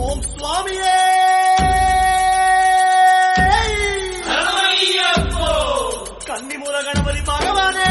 ஓம் சுவாமியே கன்னிமூல கணபதி பகவானே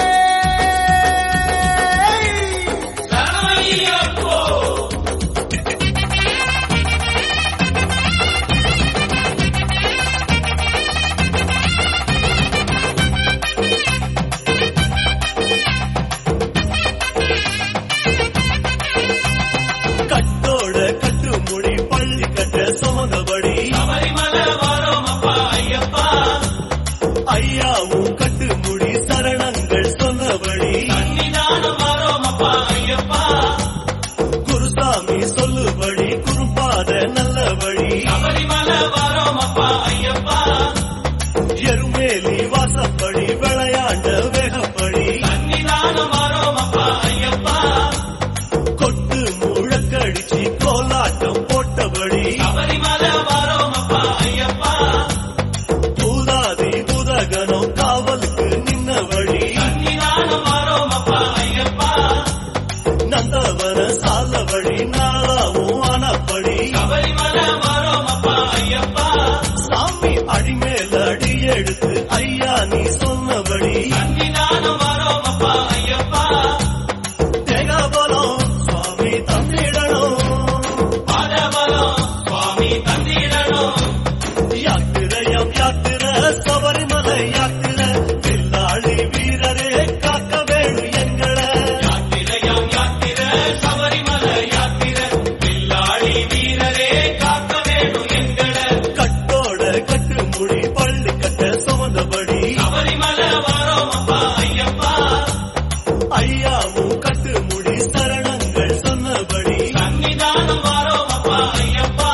சுமந்தபடி சபரிமலை வாரோம் அப்பா ஐயப்பா ஐயாவும் கட்டுமுடி சரணங்கள் சொன்னபடி சன்னிதானம் வாரோம் அப்பா ஐயப்பா குருசாமி சொல்லுபடி குருபாத நல்லபடி சபரிமலை வாரோம் அப்பா ஐயப்பா எருமேலி வாசப்படி விளையாண்ட வேகப்படி சன்னிதானம் வாரோம் அப்பா ஐயப்பா கொட்டு முழக்கடிச்சு கோலாட்டம் போட்டபடி சபரிமலை வாரோம் அப்பா ஐயப்பா பூதாதி பூதகனம் காவலுக்கு நின்னபடி சன்னிதானம் வாரோம் அப்பா ஐயப்பா நந்தவன சாலபடி நாளாவும் ஆனப்படி சபரிமலை வாரோம் அப்பா ஐயப்பா சாமி அடிமேல அடி எடுத்து ஐயா நீ சொன்னபடி சன்னிதானம் வாரோம் அப்பா ஐயப்பா தேகபலம் சுவாமி தந்திடணும் பாதபலம் சுவாமி தந்திடணும் யாத்திரையம் யாத்திரை சபரிமலை யாத்திரை பில்லாளி வீரரே காக்க வேணும் எங்களை யாத்திரையம் யாத்திரை சபரிமலை யாத்திரை பில்லாளி வீரரே காக்க வேணும் எங்களை கட்டோட கட்டுமுடி பள்ளி கட்ட சுமந்தபடி சபரிமலை வாரோம் அப்பா ஐயப்பா ஐயாவும் கட்டுமுடி சரணங்கள் சொன்னபடி சன்னிதானம் வாரோம் அப்பா ஐயப்பா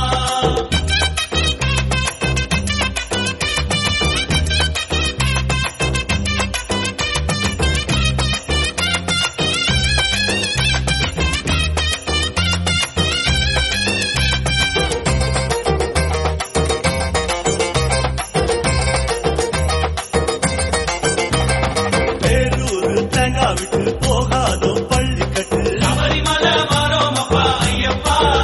பேரூர் தேங்காய் விட்டு போகாதோ பள்ளி கட்டு சபரிமலை வாரோம் அப்பா ஐயப்பா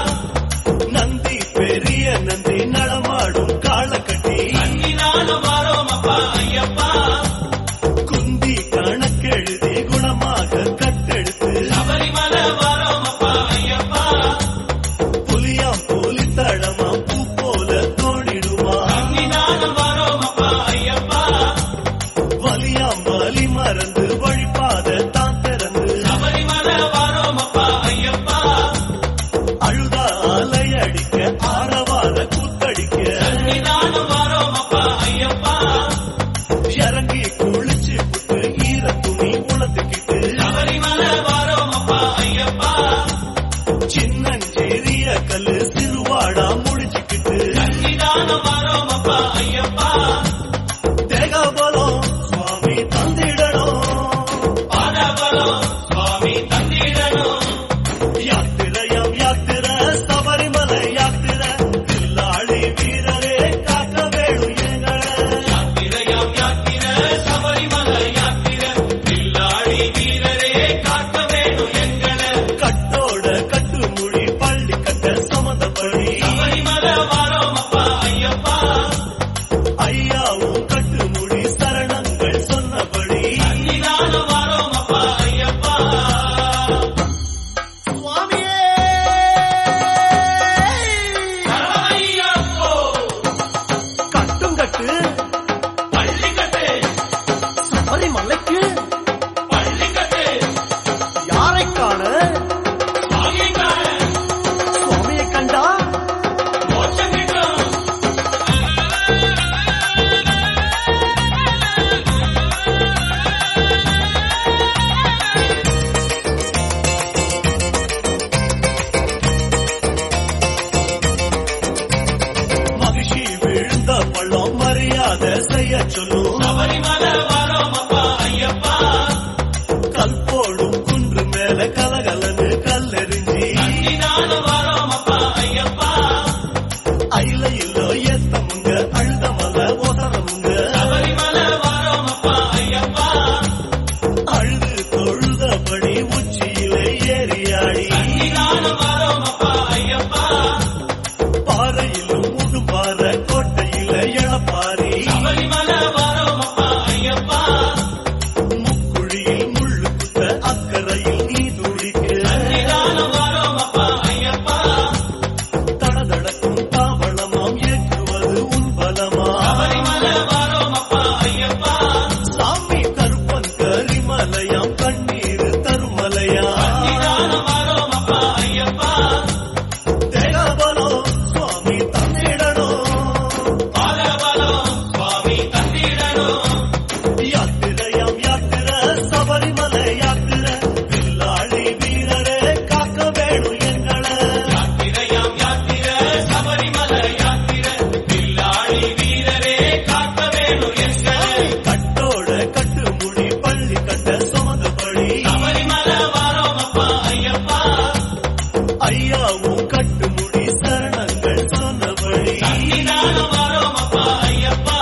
ஐயப்பா தேகபலம் சுவாமி தந்திடணும் பாதபலம் சுவாமி தந்திடணும் யாத்திரையாம் யாத்திரை சபரிமலை யாத்திரை வில்லாளி வீரரே காக்க வேணும் எங்களை யாத்திரையாம் யாத்திரை சபரிமலை யாத்திரை வில்லாளி வீரரே காக்க வேணும் எங்களை கட்டோட கட்டுமுடி பள்ளி கட்ட சுமந்தபடி சபரிமலை வாரோமப்பா ஐயப்பா ஐயாவும் கட்டுமுடி சரணங்கள் சொன்னபடி சன்னிதானம் வாரோமப்பா ஐயப்பா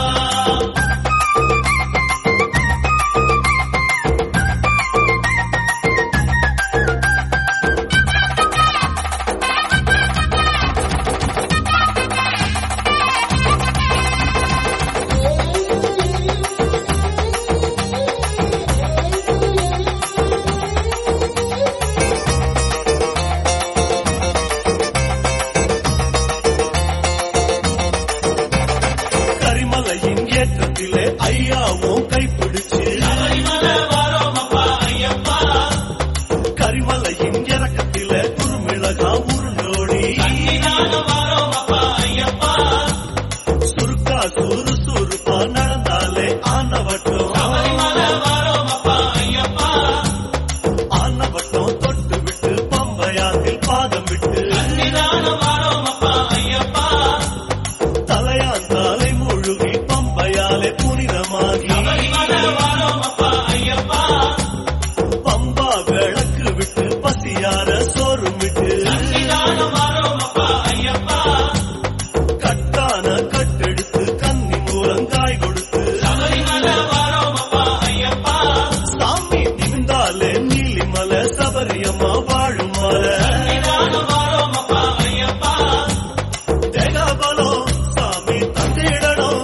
கரிமலையின் ஏற்றத்திலே ஐயாவும் கைப்பிடிச்சு சபரிமலை வாரோமப்பா ஐயப்பா கரிமலையின் இறக்கத்திலே குறுமிளகா உருண்டோடி சன்னிதானம் வாரோமப்பா ஐயப்பா சுருக்கா சுறுசுறுப்பா நடந்தாலே ஆனவட்டம் சபரிமலை வாரோமப்பா ஐயப்பா ஆனவட்டம் தொட்டு விட்டு பம்பையாத்தில் பாதம் விட்டு சன்னிதானம் வாரோமப்பா ஐயப்பா தலையாந்தாலை முழுகி பம்பையாலே புனிதமாகி சபரிமலை வாரோமப்பா ஐயப்பா பம்பா விளக்கு விட்டு பசியார சோறும் விட்டு சன்னிதானம் வாரோமப்பா ஐயப்பா கட்டான கட்டெடுத்து கன்னி மூலங்காய் கொடுத்து சபரிமலை வாரோமப்பா ஐயப்பா சாமி நிமிந்தாலே நீலிமலை சபரியம்மா வாழும் மலை சன்னிதானம் வாரோமப்பா ஐயப்பா தேகபலம் சாமி தந்திடணும்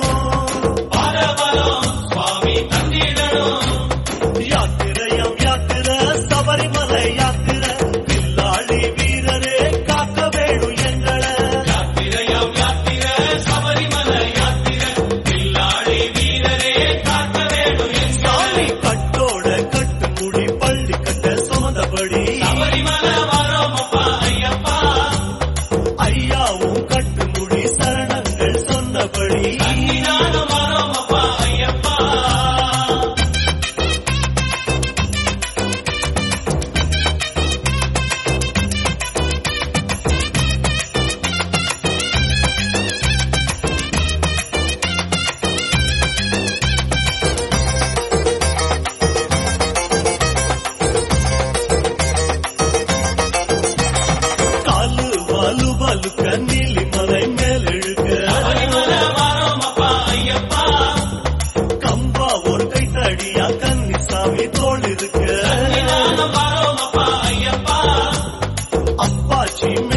பாதபலம் சுவாமி தந்திடணும் யாத்திரையாம் யாத்திரை சபரிமலை யாத்திரை வில்லாளி வீரரே காக்க வேணும் எங்களை யாத்திரையாம் யாத்திரை சபரிமலை யாத்திரை வில்லாளி வீரரே காக்க வேணும் எங்களை கட்டோட கட்டுமுடி பள்ளி கட்ட சுமந்தபடி சபரிமலை வாரோமப்பா ஐயப்பா ஐயாவும் கட்டுமுடி சரணங்கள் சொன்னபடி சன்னிதானம் வாரோமப்பா ஐயப்பா காலு வாலு வலுக்க நீலிமலை மேலெழுக்க சபரிமலை வாரோமப்பா ஐயப்பா கம்பா ஒரு கைத்தடியா கன்னிசாமி தோள் இருக்க சன்னிதானம் வாரோமப்பா ஐயப்பா அப்பாச்சி